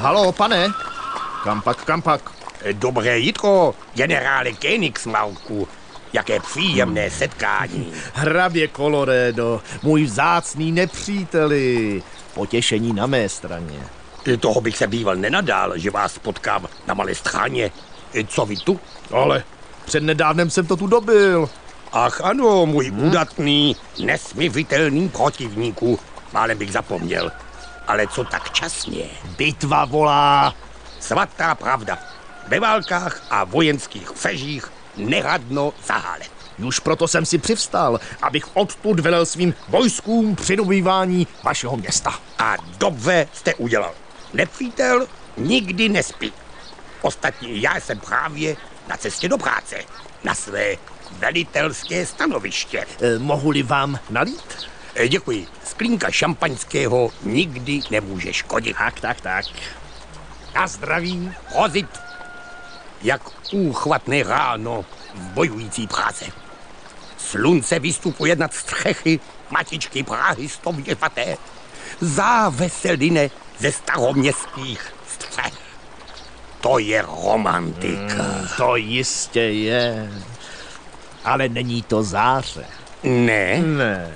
Halo, pane. Kam pak? Dobré jitro, generále Königsmarku. Jaké příjemné setkání. Hrabě Colloredo, můj vzácný nepříteli. Potěšení na mé straně. Toho bych se býval nenadal, že vás potkám na Malé Straně. Co vy tu? Ale přednedávnem jsem to tu dobil. Ach ano, můj udatný, nesmivitelný protivníku. Málem bych zapomněl. Ale co tak časně? Bitva volá. Svatá pravda. Ve válkách a vojenských přežích neradno zahálet. Už proto jsem si přivstal, abych odtud velel svým vojskům při dobývání vašeho města. A dobře jste udělal. Nepřítel nikdy nespí. Ostatně já jsem právě na cestě do práce. Na své velitelské stanoviště. Mohu-li vám nalít? Děkuji. Sklínka šampaňského nikdy nemůže škodit. Tak. Na zdraví. Prozit. Jak úchvatné ráno v bojující práce. Slunce vystupuje nad střechy matičky Prahy stověvaté. Záveseline ze staroměstských střech. To je romantika. To jistě je. Ale není to záře. Ne? Ne.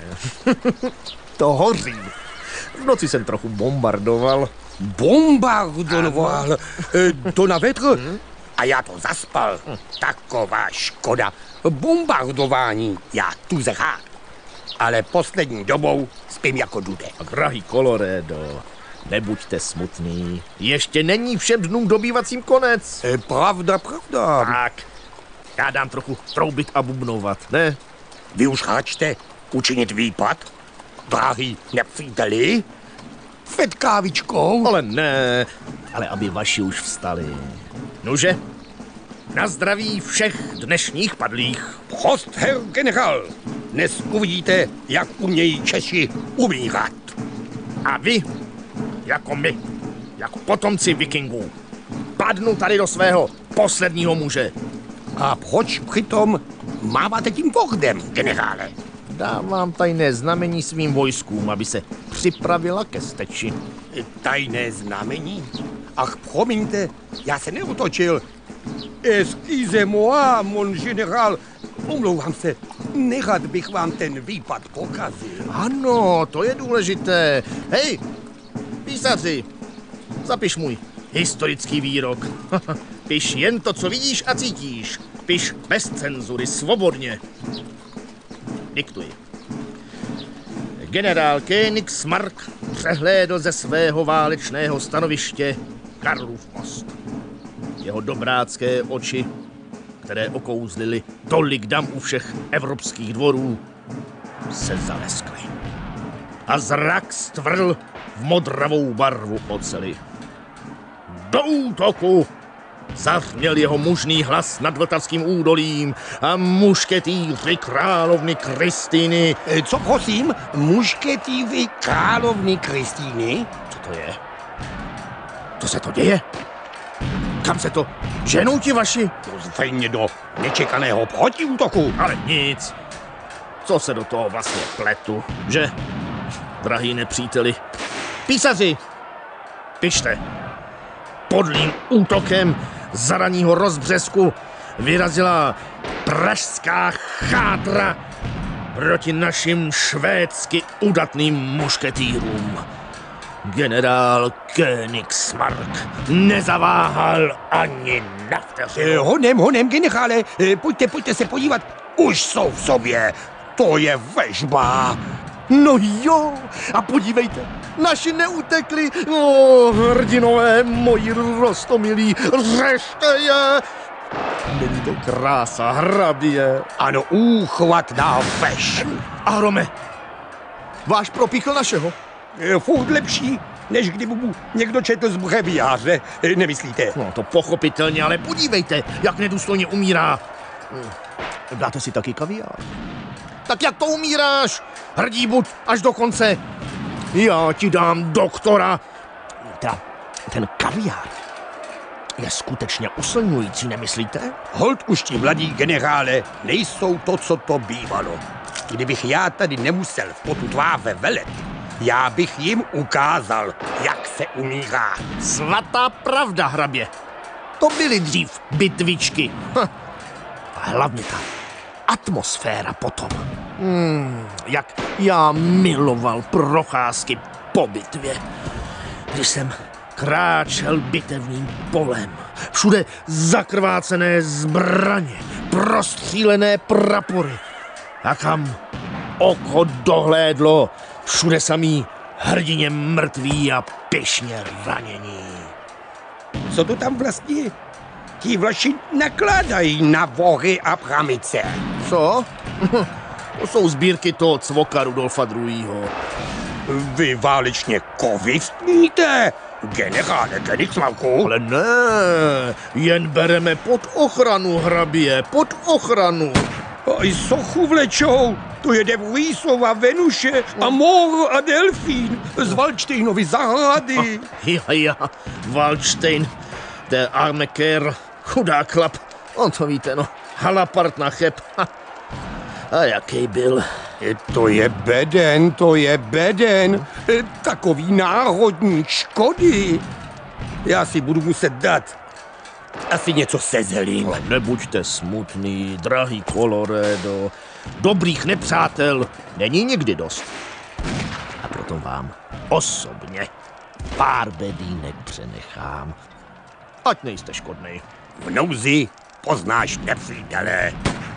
To hoří. V noci jsem trochu bombardoval. Bombardoval? To na větr? A já to zaspal. Taková škoda. Bombardování já tu rád. Ale poslední dobou spím jako dudek. Drahý Colloredo, nebuďte smutný. Ještě není všem dnům dobývacím konec. Pravda. Tak, já dám trochu troubit a bubnovat, ne? Vy už háčte učinit výpad, drahý nepříteli? Před kávičkou? Ale ne, ale aby vaši už vstali. Nuže, na zdraví všech dnešních padlých. Prost, herr generál. Dnes uvidíte, jak umějí Češi umírat. A vy, jako my, jako potomci vikingů, padnu tady do svého posledního muže. A proč přitom máváte tím vordem, generále? Dávám tajné znamení svým vojskům, aby se připravila ke steči. Tajné znamení? Ach, promiňte, já se neotočil. Excusez-moi, mon generál. Omlouvám se, nerad bych vám ten výpad pokazil. Ano, to je důležité. Hej, písaři, zapiš můj historický výrok. Piš jen to, co vidíš a cítíš. Piš bez cenzury, svobodně. Diktuji. Generál Königsmark přehlédl ze svého válečného stanoviště Karlův most. Jeho dobrácké oči, které okouzlily tolik dam u všech evropských dvorů, se zaleskly. A zrak stvrdl v modravou barvu oceli. Do útoku! Zazněl jeho mužný hlas nad Vltavským údolím a mušketýři královny Kristýny. Co prosím? Mušketýři královny Kristýny? Co to je? Co se to děje? Kam se to ženou ti vaši? Zřejmě do nečekaného protiútoku. Ale nic. Co se do toho vlastně pletu, že? Drahý nepříteli. Písaři, pište. Podlým útokem z ranního rozbřesku vyrazila pražská chátra proti našim švédsky udatným mušketýrům. Generál Königsmark nezaváhal ani na vteřinu. Honem, generále, pojďte se podívat. Už jsou v sobě. To je vežba. No jo, a podívejte, naši neutekli. Hrdinové, moji roztomilí, řešte je. Není to krása, hrabě. Ano, úchvatná veš. Ahrome, váš propíchl našeho. Furt lepší, než kdyby mu někdo četl z breviáře, nemyslíte? No to pochopitelně, ale podívejte, jak nedůstojně umírá. Dáte si taky kaviár? Tak jak to umíráš? Hrdí buď až do konce. Já ti dám doktora. Ten kaviár je skutečně usilňující, nemyslíte? Holt už ti mladí generále nejsou to, co to bývalo. Kdybych já tady nemusel v potu tváře velet, já bych jim ukázal, jak se umírá. Svatá pravda, hrabě. To byly dřív bitvičky. A hlavně ta atmosféra potom. Jak já miloval procházky po bitvě. Když jsem kráčel bitevním polem. Všude zakrvácené zbraně, prostřílené prapory. A kam oko dohlédlo, všude samý hrdině mrtví a pyšně ranění. Co to tam vlastně ti Vlaši nakládají na vohy a pramice? Co? To jsou sbírky toho cvoka Rudolfa II. Vy válečně kovistníte, generále Königsmarku? Ale ne, jen bereme pod ochranu, hrabě, pod ochranu. Aj sochu vlečou, to je Devruisova Venuše a Mor a Delfín z Waldsteinovy zahrady. Ja, Waldstein, der arme Kerl, chudák chlap, on to víte, no, halapart na cheb. A jaký byl? To je beden, takový národní škody. Já si budu muset dát asi něco se zelím. Nebuďte smutný, drahý Coloredo. Dobrých nepřátel není nikdy dost. A proto vám osobně pár bedínek přenechám. Ať nejste škodnej. V nouzi poznáš nepřítele.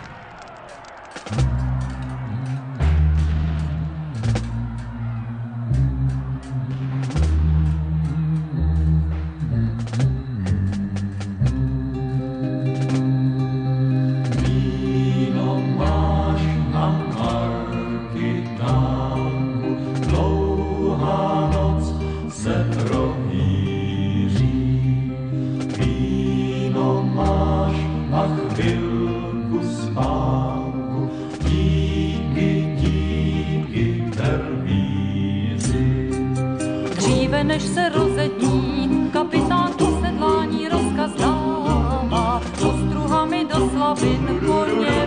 Než se rozední, kapitán po sedlání rozkaz dává, ostruhami do slavin koně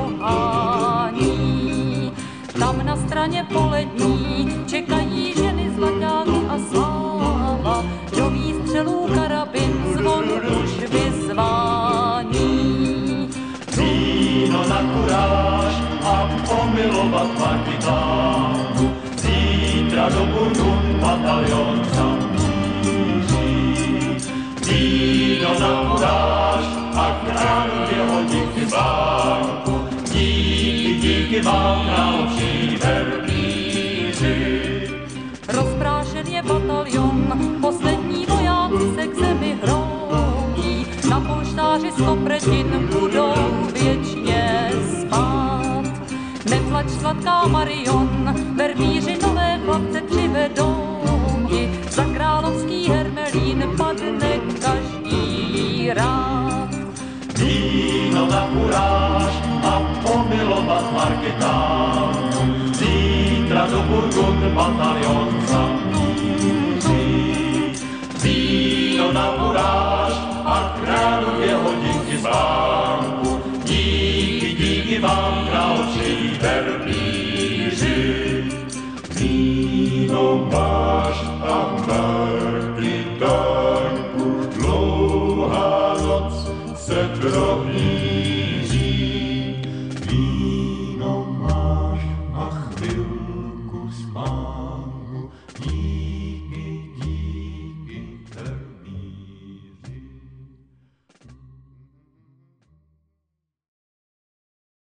pohání. Tam na straně polední čekají ženy zlaťáku a sláva, do výstřelů karabin zvon už vyzvání. Víno na kuráž a pomilovat partizánu, zítra do Burgund batalion zamíří. Víno na kuráž a králu jeho díky bánku, díky vám naučí verbíři. Rozprášen je batalion, poslední vojáci se k zemi hroutí, na polštáři 100 pretin budou věčně spát. Neplač, sladká Marion, verbíři nové chlapce přivedou ti, za královský hermelín padne každý rád. Víno na kuráž a pomilovat marketánu, zítra do Burgund batalion zamíří. Víno na kuráž a králu jeho díky zbánku, díky vám královští verbíři. Víno máš a marketánku, dlouhá noc se prohlíží. Víno máš a chvilku spát.